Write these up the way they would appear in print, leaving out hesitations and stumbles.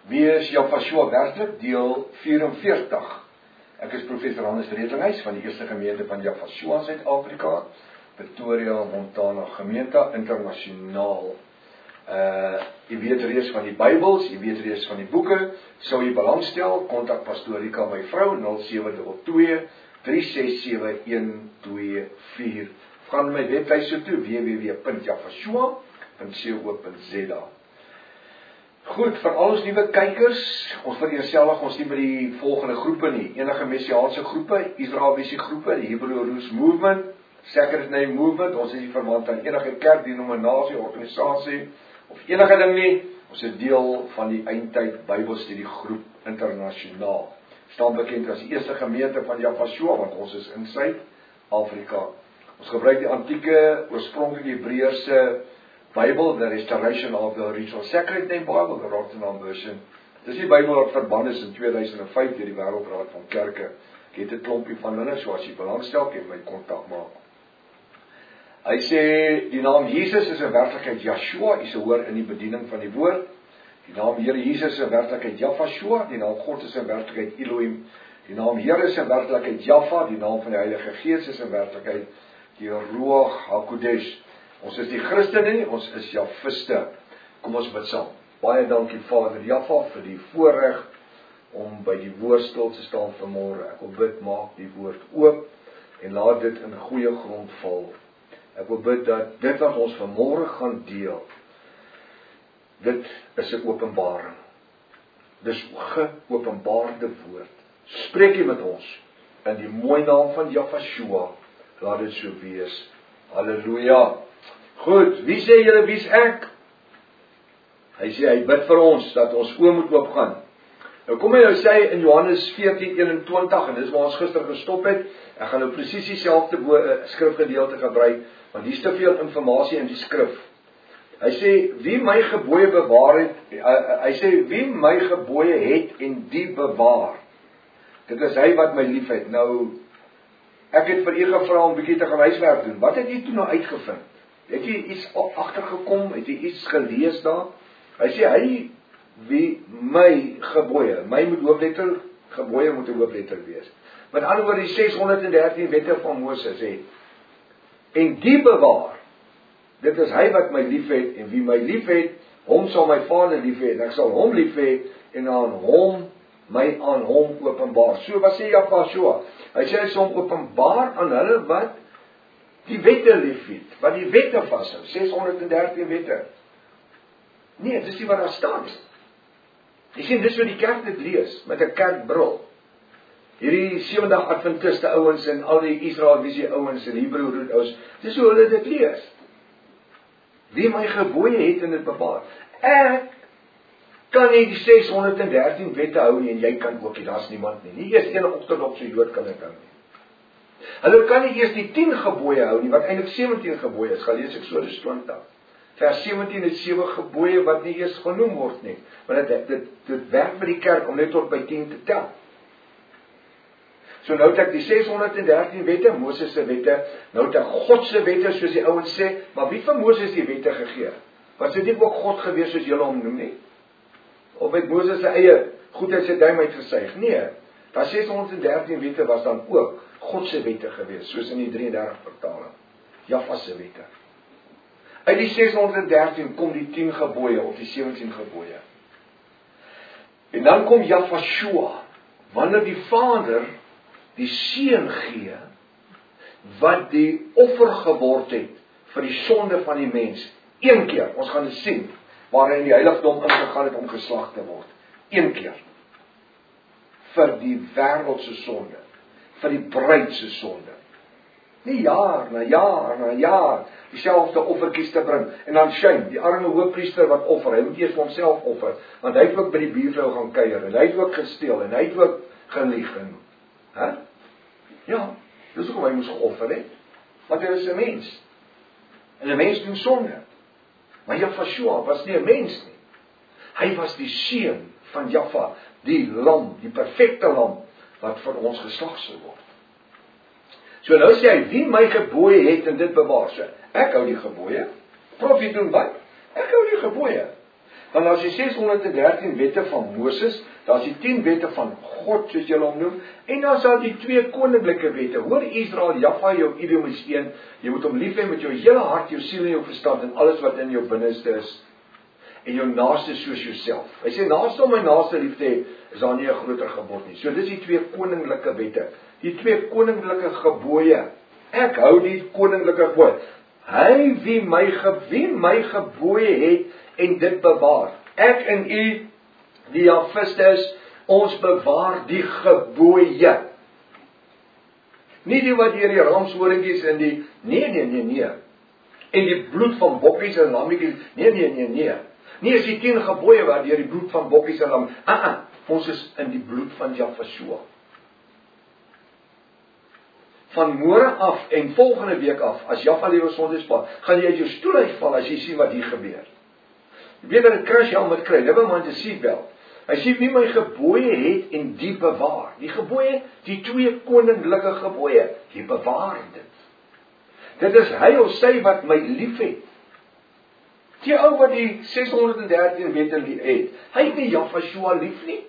Wie is Jafashua werklik? Deel 44. Ek is professor Hannes Redlinghuis van die Eerste Gemeente van Jafashua in Suid-Afrika, Pretoria, Montana Gemeente, internasionaal. Jy weet reeds van die Bybels, jy weet reeds van die boeke, sou jy belangstel, kontak Pastoor Rika, my vrou, 0722-367-124. Gaan my webtuise toe, www.jafashua.co.za. Goed, vir al ons nuwe kykers, ons vereenselwig ons nie met die volgende groepe nie. Enige messiaanse groepe, Israeliese groepe, die Hebrew Roots Movement, Sacred Name Movement, ons is nie verwant aan enige kerk, denominasie, organisasie, of enige ding nie. Ons is deel van die eindtyd Bybelstudie groep internasionaal. Staan bekend as die Eerste Gemeente van Jafashua, want ons is in Suid-Afrika. Ons gebruik die antieke, oorspronklike Hebreëse Bybel, the Restoration of the Original Sacred Name Bible, the Rotterdam Version. Dis die Bybel wat verban is in 2005 deur die Wêreldraad van Kerke. Ek het 'n klompie van hulle, so as jy belangstel, kan jy my kontak maak. Hy sê, die naam Jesus is in werklikheid Yeshua, jy sal hoor in die bediening van die woord. Die naam Here Jesus is in werklikheid Jafashua, die naam God is in werklikheid Elohim. Die naam Here is in werklikheid Jaffa, die naam van die Heilige Gees is in werklikheid die Ruach HaKodesh. Ons is die Christene nie, ons is Jafiste. Kom ons bid saam. Baie dankie Vader Jaffa vir die voorreg om by die woord stil te staan vanmôre. Ek wil bid, maak die woord oop en laat dit in goeie grond val. Ek wil bid dat dit wat ons vanmôre gaan deel, dit is 'n openbaring. Dis geopenbaarde woord. Spreek jy met ons in die mooi naam van Jafashua. Laat dit so wees. Halleluja. Goed, wie sê julle wie's ek? Hy sê hy bid vir ons dat ons oë moet oopgaan. Nou kom hy nou sê in Johannes 14:21 en dis waar ons gister gestop het. Ek gaan nou presies dieselfde skrifgedeelte gebruik, want hier is te veel inligting in die skrif. Hy sê wie my gebooie bewaar het, hy sê wie my gebooie het en die bewaar. Dit is hy wat my liefhet. Nou ek het vir u gevra om 'n bietjie te gaan huiswerk doen. Wat het jy toe nou uitgevind? Het jy iets agtergekom? Het jy iets gelees daar? Hy sê hy wie my gebooie, my moet hoofletter, gebooie moet 'n hoofletter wees. Met ander woorde die 613 wette van Moses het. En die bewaar. Dit is hy wat my liefhet en wie my liefhet, hom sal my Vader liefhê en ek sal hom liefhê en aan hom openbaar. So wat sê Jafashua? Hy sê hy sal hom openbaar aan hulle wat die wette liefhet, wat die wette vashou, 613 wette. Nee, dis nie wat daar staan nie. Jy sien, dis wat die kerk dit lees, met 'n kerkbril. Hierdie 70 Adventiste ouens en al die Israeliese ouens en Hebrew root ouens, dis hoe hulle dit lees. Wie my gebooie het en dit bewaar. Ek kan nie die 613 wette hou nie en jy kan ook nie, daar's niemand nie. Nie eers een ortodokse Jood kan dit hou nie. Hulle kan nie eers die 10 gebooie hou nie, wat eintlik 17 gebooie is. Gaan lees Eksodus 20. Vers 17 is 7 gebooie wat nie eers genoem word nie. Want dit werk vir die kerk om net tot by 10 te tel. So nou het ek die 613 wette, Moses se wette, nou het ek God se wette, soos die ouens sê, maar wie vir Moses die wette gegee? Was dit nie ook God gewees soos julle hom noem nie? Of het Moses sy eie goedheid sy duim uitgesuig? Nee, daar 613 wette was dan ook God se wette gewees, soos in die 33 vertaling. Jaffa se wette. Uit die 613 kom die 10 gebooie of die 17 gebooie. En dan kom Jafashua, wanneer die Vader die Seun gee, wat die offer geword het vir die sonde van die mens. Een keer, ons gaan dit sien, waarin die heiligdom ingegaan het om geslag te word. Een keer. Vir die wêreld se sonde. Vir die bruid se sonde. Nie jaar na jaar, dieselfde offertjies te bring. En dan skyn, die arme hoofpriester wat offer, hy moet eers vir homself offer, want hy het ook by die buurvrou gaan kuier, en hy het ook gesteel, en hy het ook gelieg. Ja, dis hoekom hy moes geoffer het, want hy is 'n mens. En 'n mens doen sonde. Maar Jafashua was nie 'n mens nie. Hy was die seun van Jaffa, die lam, die perfekte lam, wat vir ons geslag sou word. So nou sê hy, wie my gebooie het en dit bewaar. So, ek hou die gebooie. Profie doen wat? Ek hou die gebooie. Want daar's die 613 wette van Moses, daar's die 10 wette van God, soos julle hom noem, en daar's daar die 2 koninklike wette. Hoor Israel, Jahwe jou idiom is een, jy moet hom lief hê met jou hele hart, jou siel en jou verstand, en alles wat in jou binneste is, en jou naaste soos jouself. Hy sê, naaste om my naaste lief te hê, is daar nie 'n groter gebod nie. So dis die 2 koninklike wette, die 2 koninklike gebooie. Ek hou die koninklike gebooie. Hy wie my gebooie het en dit bewaar. Ek en u, die Jahwistes, ons bewaar die gebooie. Nie die wat deur die ramshoringies en die, nee. En die bloed van bokkies en lammetjies, nee. Nie is die 10 gebooie wat deur die bloed van bokkies en lam. Ons is in die bloed van Jahwe. Van môre af en volgende week af, as Jahwe lewe sondagspaar, gaan jy uit jou stoel uitval as jy sien wat hier gebeur. Jy weet dat 'n crash helmet kry, never mind 'n seatbelt. Hy sê wie my gebooie het en die bewaar. Die gebooie, die 2 koninklike gebooie, die bewaar dit. Dit is hy of sy wat my lief het. Die ou wat die 613 wette het, hy het nie Jahwe lief nie.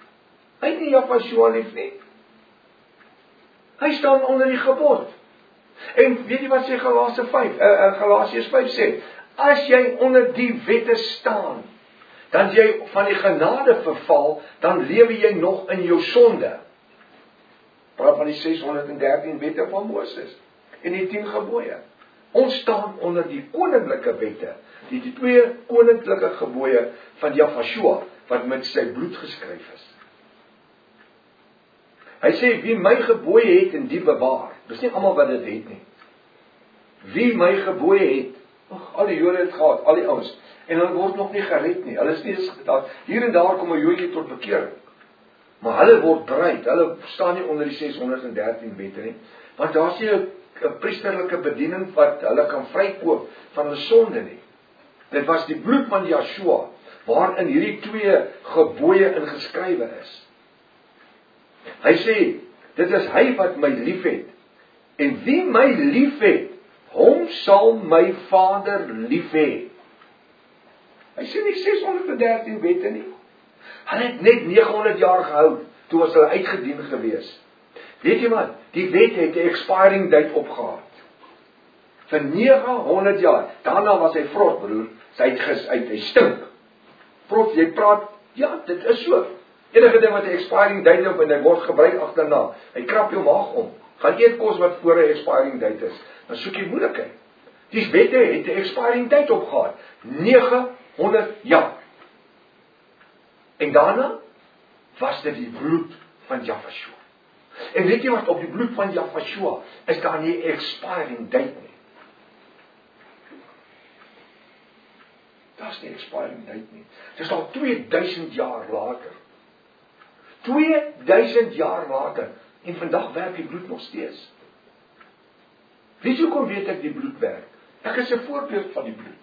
Hy staan onder die gebod. En weet jy wat sê Galasiërs 5 sê? As jy onder die wette staan, dan jy van die genade verval, dan lewe jy nog in jou sonde. Praat van die 613 wette van Moses en die 10 gebooie. Ons staan onder die koninklike wette, die 2 koninklike gebooie van Jahwe, wat met sy bloed geskryf is. Hy sê, wie my gebooie het en die bewaar. Dis nie almal wat dit het nie. Wie my gebooie het, al die Jode het gehad, al die ouens, en hulle word nog nie gered nie. Hulle is nie gedaan. Hier en daar kom 'n Joodjie tot bekering. Maar hulle word bereid. Hulle staan nie onder die 613 wette nie. Want daar is nie 'n priesterlike bediening wat hulle kan vrykoop van hulle sonde nie. Dit was die bloed van Yeshua waarin hierdie 2 gebooie ingeskrywe is. Hy sê, dit is hy wat my lief het. En wie my lief het, hom sal my Vader lief hê. Hy sê nie 613 wette nie. Hulle het net 900 jaar gehou, toe was hulle uitgedien gewees. Weet jy wat? Die wet het 'n expiring date opgehad. Vir 900 jaar. Daarna was hy vrot, broer. Hy stink. Vrot, jy praat, ja, dit is so. Enige ding wat 'n expiring date op en hy word gebruik agterna. Hy krap jou maag om. Gaan eet kos wat voor 'n expiring date is. Dan soek jy moeilikheid. Die wette het 'n expiring date opgehad. 900 jaar. En daarna was dit die bloed van Jahwe. En weet jy wat, op die bloed van Jahwe is daar nie 'n expiring date nie. Daar's nie 'n expiring date nie. Dit is al 2000 jaar later. 2000 jaar later. En vandag werk die bloed nog steeds. Weet jy hoekom weet ek die bloed werk? Ek is 'n voorbeeld van die bloed.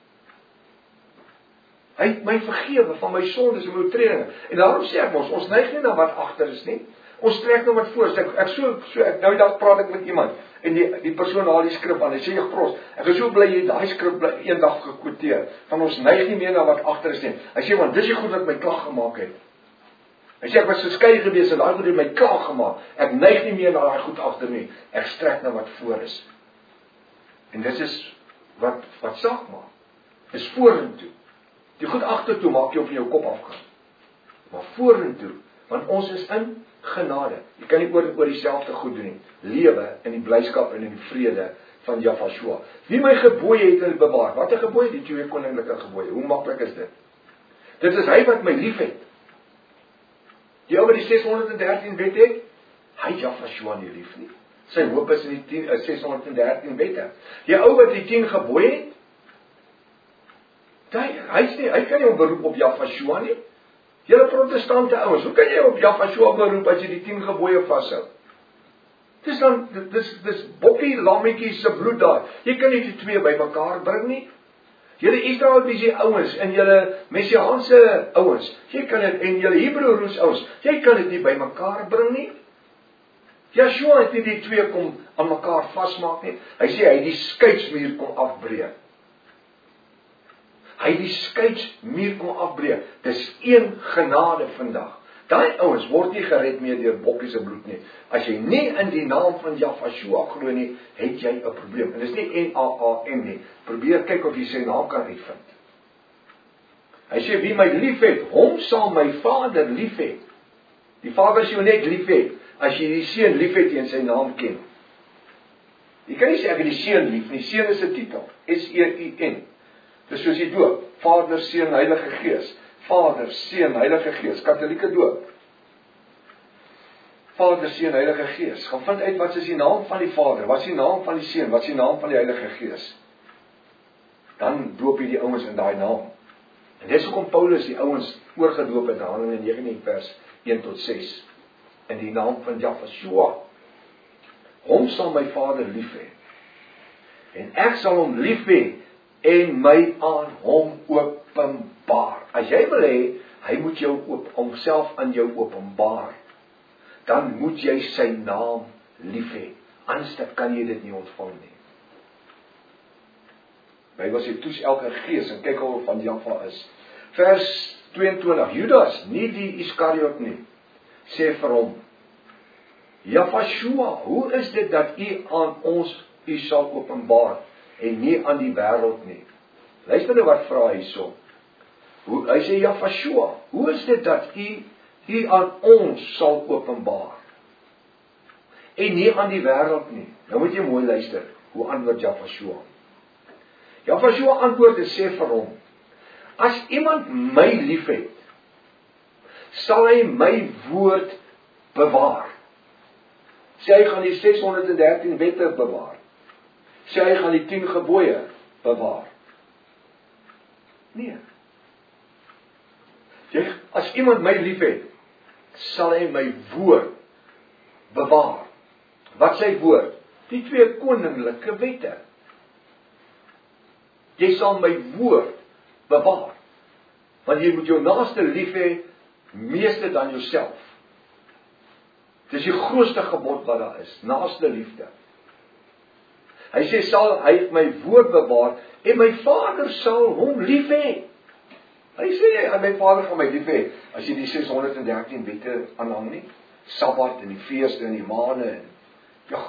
Hy het my vergewe van my sondes en my oortredinge. En daarom sê ek ons neig nie na wat agter is nie. Ons trek nou wat voor. Ek nou dag praat ek met iemand en die persoon haal die skrif aan. Hy sê Pros, ek is so bly jy daai skrif eendag gekwoteer. Van ons neig nie meer na wat agter is nie. Hy sê want dis die goed wat my klag gemaak het. Hy sê ek was geskei gewees en daai goed het my klag gemaak. Ek neig nie meer na daai goed agter nie. Ek strek na wat voor is. En dit is wat saak maak. Is vorentoe. Die goed agtertoe maak jy op jou kop afgaan. Maar vorentoe, want ons is in genade. Jy kan nie oor dieselfde goed doen nie. Lewe in die blyskap en in die vrede van Jahwe. Wie my gebooie het en bewaar. Wat 'n gebooie? Die 2 koninklike gebooie. Hoe maklik is dit? Dit is hy wat my lief het. Die ou wat die 613 wet het, hy Jahwe nie lief nie. Sy hoop is in die 613 wette. Die ou wat die 10 gebooie het, hy kan nie op beroep op Jahwe nie. Julle protestante ouens, hoe kan jy op Jahwe beroep as jy die 10 gebooie vashou? Dis bokkie, lammetjies se bloed daar. Jy kan nie die 2 bymekaar bring nie. Julle Israeliese ouens en julle Messiaanse ouens, jy kan dit en julle Hebreëse ouens, jy kan dit nie bymekaar bring nie. Yeshua het nie die 2 kom aan mekaar vasmaak nie. Hy sê hy die skeidsmuur kom afbreek. Hy die skeidsmuur kom afbreek. Dis een genade vandag. Daai ouens word nie gered meer deur bokkie se bloed nie. As jy nie in die naam van Yahshua glo nie, het jy 'n probleem. En dis nie NAAM nie. Probeer kyk of jy sy naam kan uitvind. Hy sê wie my liefhet, hom sal my Vader liefhet. Die Vader sê jou net liefhet as jy die Seun liefhet en sy naam ken. Jy kan nie sê ek het die Seun lief nie. Seun is 'n titel. SEUN. Dis soos die doop. Vader, Seun, Heilige Gees. Vader, Seun, Heilige Gees. Katolieke doop. Vader, Seun, Heilige Gees. Gaan vind uit wat is die naam van die Vader, wat is die naam van die Seun, wat is die naam van die Heilige Gees. Dan doop jy die ouens in daai naam. En dis hoekom Paulus die ouens oorgedoop het in Handelinge 19 vers 1 tot 6. In die naam van Yahshua. Hom sal my Vader lief hê. En ek sal hom lief hê en my aan hom openbaar. As jy wil hê, hy moet jou homself aan jou openbaar, dan moet jy sy naam lief hê. Anders kan jy dit nie ontvang nie. Bybel sê toets elke gees en kyk hoe van Jaffa is. Vers 22. Judas, nie die Iskariot nie, sê vir hom: Yahshua, hoe is dit dat u aan ons u sal openbaar en nie aan die wêreld nie? Luister nou wat vra hy so. Hy sê Yahshua, hoe is dit dat u aan ons sal openbaar en nie aan die wêreld nie? Nou moet jy mooi luister. Hoe antwoord Yahshua? Yahshua antwoord en sê vir hom: as iemand my liefhet, sal hy my woord bewaar. Sê hy gaan die 613 wette bewaar. Sê hy gaan die 10 gebooie bewaar. Nee. As iemand my liefhet, sal hy my woord bewaar. Wat sy woord? Die 2 koninklike wette. Jy sal my woord bewaar. Want jy moet jou naaste lief hê, meeste dan jouself. Dis die grootste gebod wat daar is, naaste liefde. Hy sê sal hy my woord bewaar en my Vader sal hom lief hê. Hy sê my Vader gaan my lief hê as jy die 613 wette aanhang nie. Sabbat en die feeste en die maande en ja.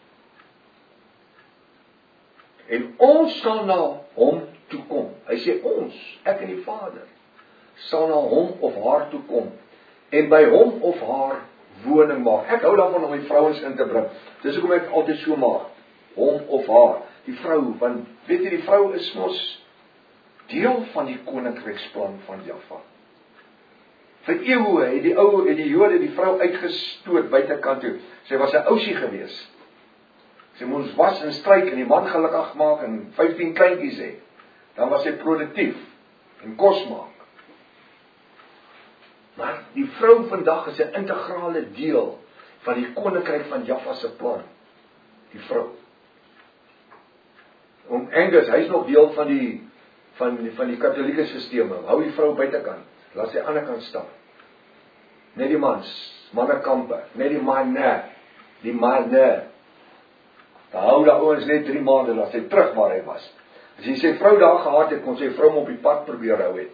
En ons sal na hom toe kom. Hy sê ons, ek en die Vader, sal na hom of haar toe kom en by hom of haar woning maak. Ek hou daarvan om my vrouens in te bring. Dis hoekom ek altyd so maak. Hom of haar, die vrou, want weet jy die vrou is mos deel van die koninkryksplan van Jahwe. Vir eeue het die Jode die vrou uitgestoot buitekant toe. Sy was 'n ousie gewees. Sy moes was en stryk en die man gelukkig maak en 15 kleintjies hê. Dan was sy produktief en kos maak. Maar die vrou vandag is 'n integrale deel van die koninkryk van Jahwe se plan. Die vrou. Om Angus, hy's nog deel van die katolieke stelsel. Hou die vrou buitekant. Laat sy aan die ander kant staan. Net die mannekampe, net die manne. Daar hou daar ouens net 3 maande, laat sy terug waar hy was. As jy sy vrou daar gehad het, kon sy vrou hom op die pad probeer hou het.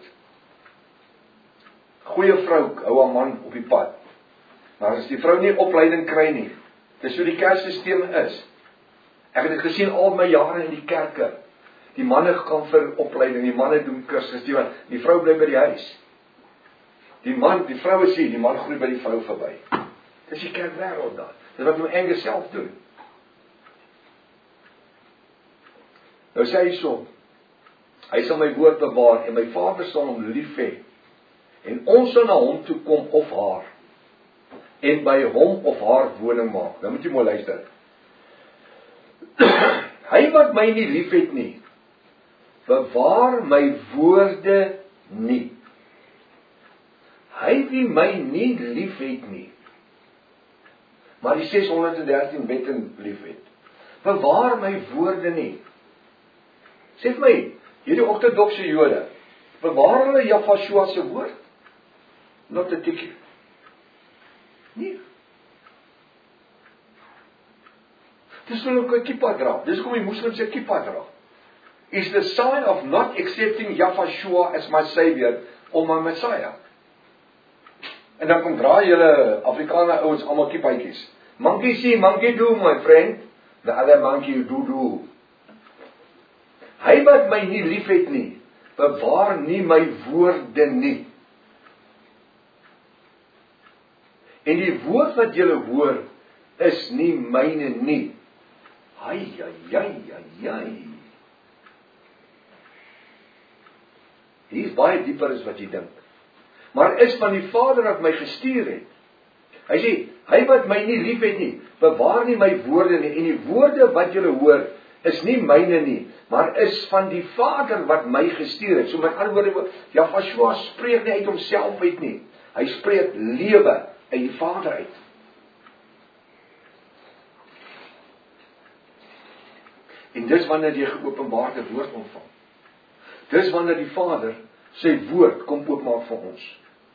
Goeie vrou hou haar man op die pad. Maar as die vrou nie opleiding kry nie, dis hoe die kerkstelsel is. Ek het dit gesien al my jare in die kerke. Die manne gaan vir opleiding, die manne doen kursus, die vrou bly by die huis. Die vrou is hier, die man groei by die vrou verby. Dis die kerkwêreld daar. Dis wat my Angus self doen. Nou sê hy so, hy sal my woord bewaar en my Vader sal hom lief hê. En ons sal na hom toe kom of haar en by hom of haar woning maak. Nou moet jy mooi luister. Hy wat my nie lief het nie, bewaar my woorde nie. Hy wie my nie lief het nie, maar die 613 wette lief het, bewaar my woorde nie. Sê vir my, hierdie ortodokse Jode, bewaar hulle Yahshua se woord? Not a tikkie. Nee. Dis hulle ook 'n kippa dra. Dis hoekom die moslims 'n kippa dra. is the sign of not accepting Yahshua as my Savior or my Messiah. En dan kom draai julle Afrikaner ouens almal kiepuitjies. Monkey see, monkey do, my friend. The other monkey do. Hy wat my nie lief het nie, bewaar nie my woorde nie. En die woord wat julle hoor, is nie myne nie. Ai. Hier is baie dieper as wat jy dink. Maar is van die Vader wat my gestuur het. Hy sê, hy wat my nie lief het nie, bewaar nie my woorde nie, en die woorde wat julle hoor, is nie myne nie, maar is van die Vader wat my gestuur het. So met ander woorde, Yahshua spreek nie uit homself uit nie. Hy spreek lewe uit die Vader uit. En dis wanneer jy geopenbaarde woord ontvang. Dis wanneer die Vader sy woord kom oopmaak vir ons.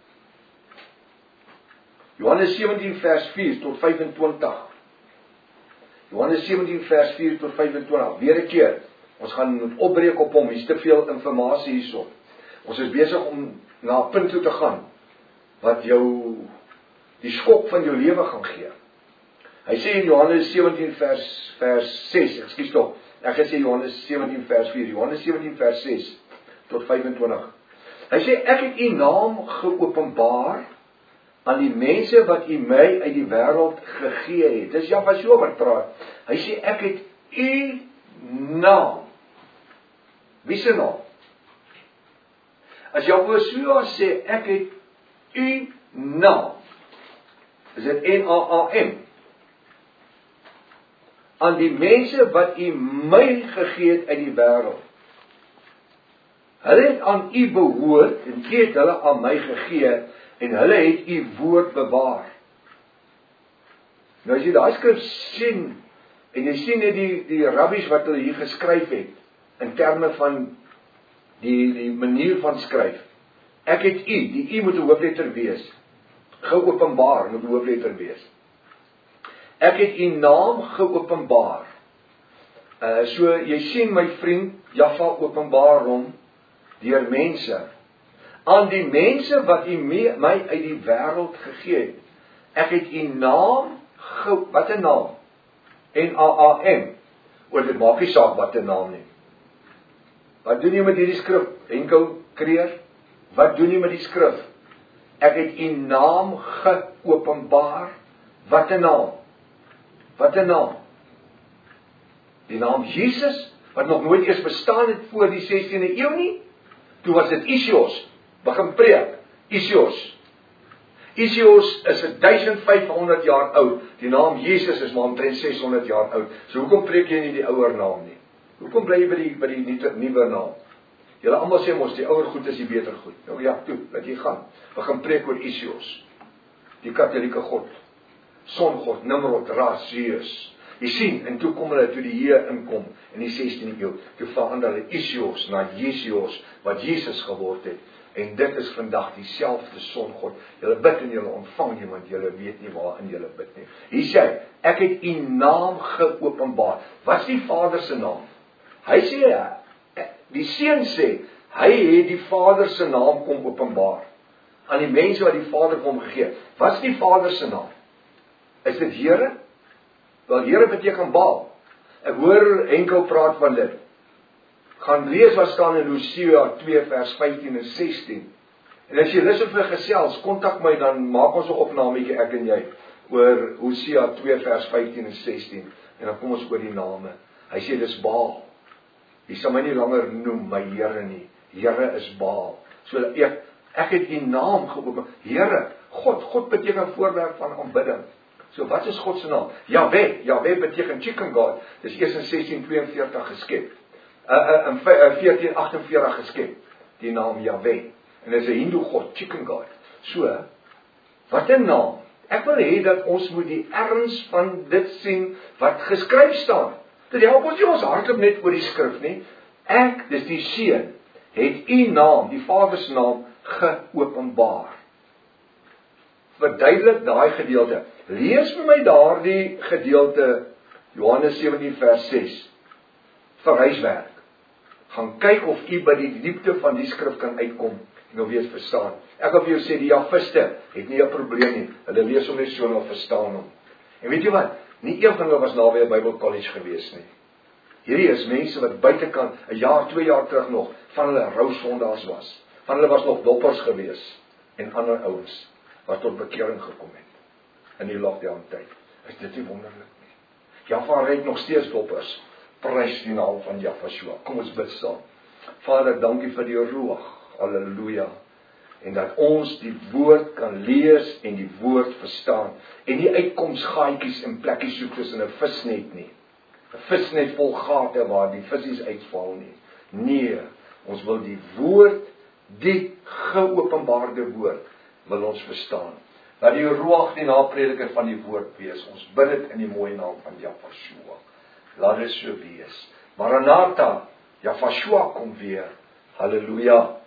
Johannes 17 vers 4 tot 25. Johannes 17 vers 4 tot 25. Weer 'n keer. Ons gaan opbreek op hom. Hier's te veel inligting hierso. Ons is besig om na 'n punt toe te gaan wat jou die skok van jou lewe gaan gee. Hy sê in Johannes 17 vers 6, ekskuus tog. Ek gaan sê Johannes 17 vers 4. Johannes 17 vers 6 tot 25. Hy sê ek het u naam geopenbaar aan die mense wat u my uit die wêreld gegee het. Dis Yahshua wat praat. Hy sê ek het u naam. Wie se naam? As Yahshua sê ek het u naam, is dit N-A-A-M. Aan die mense wat u my gegee het uit die wêreld. Hulle het aan u behoort en u het hulle aan my gegee en hulle het u woord bewaar. Nou as jy daai skrif sien en jy sien net die rabbies wat hulle hier geskryf het in terme van die manier van skryf. Ek het u, die u moet 'n hoofletter wees. Geopenbaar moet 'n hoofletter wees. Ek het u naam geopenbaar. So jy sien my vriend, Jahwe openbaar hom deur mense. Aan die mense wat u my uit die wêreld gegee het. Ek het u naam, wat 'n naam? N-A-A-M. Oor dit maak nie saak wat 'n naam nie. Wat doen jy met hierdie skrif? Henkel Kreer? Wat doen jy met die skrif? Ek het u naam geopenbaar. Wat 'n naam? Wat 'n naam? Die naam Jesus, wat nog nooit eers bestaan het voor die 16de eeu nie. Toe was dit Isios, begin preek. Isios is 1500 jaar oud. Die naam Jesus is maar omtrent 600 jaar oud. So hoekom preek jy nie die ouer naam nie? Hoekom bly jy by die nuwe naam? Julle almal sê mos die ouer goed is die beter goed. Nou ja, toe, laat jy gaan. Begin preek oor Isios. Die katolieke god. Songod, Nimrod, Ra, Zeus. Jy sien, en toe kom hulle toe die Here inkom in die 16de eeu. Toe verander hulle Isios na Jesios, wat Jesus geword het. En dit is vandag dieselfde Songod. Julle bid en julle ontvang nie, want julle weet nie waarin julle bid nie. Hier sê, ek het u naam geopenbaar. Wat is die Vader se naam? Hy sê, die Seun sê, hy het die Vader se naam kom openbaar. Aan die mense wat die Vader vir hom gegee het. Wat is die Vader se naam? Is dit Here? Wel, Here beteken Baal. Ek hoor Henkel praat van dit. Gaan lees wat staan in Hosea 2 vers 15 en 16. En as jy lus om vir gesels, kontak my, dan maak ons 'n opnametjie ek en jy oor Hosea 2 vers 15 en 16. En dan kom ons oor die name. Hy sê dis Baal. Jy sal my nie langer noem my Here nie. Here is Baal. So ek het u naam geopen. Here, God beteken voorwerp van aanbidding. So wat is God se naam? Yahweh beteken chicken God. Dis eers in 1642 geskep. In 1448 geskep. Die naam Yahweh. En dis 'n Hindoe god, chicken God. So, wat 'n naam. Ek wil hê dat ons moet die erns van dit sien wat geskryf staan. Dit help ons nie ons hardloop net oor die skrif nie. Dis die Seun, het u naam, die Vader se naam geopenbaar. Verduidelik daai gedeelte. Lees vir my daardie gedeelte, Johannes 17 vers 6, vir huiswerk. gaan kyk of u by die diepte van die skrif kan uitkom en of jy dit verstaan. Ek wil vir jou sê, die Javiste het nie 'n probleem nie. Hulle lees hom net so en hulle verstaan hom. En weet jy wat? Nie een van hulle was naby 'n Bybelkollege gewees nie. Hierdie is mense wat buitekant 'n jaar, 2 jaar terug nog van hulle rou sondaars was. Van hulle was nog doppers gewees en ander ouens wat tot bekering gekom het in die lockdown tyd. Is dit nie wonderlik nie? Java red nog steeds doppers. Prys die naam van Jahshua. Kom ons bid saam. Vader, dankie vir die Ruach. Halleluja. En dat ons die woord kan lees en die woord verstaan. En nie uitkomsgaatjies en plekkies soek tussen 'n visnet nie. 'n Visnet vol gate waar die visse uitval nie. Nee, ons wil die woord, die geopenbaarde woord, wil ons verstaan. Dat die Ruach die naprediker van die woord wees. Ons bid dit in die mooi naam van Jahshua. Laat dit so wees. Maranatha, Jahshua kom weer. Halleluja.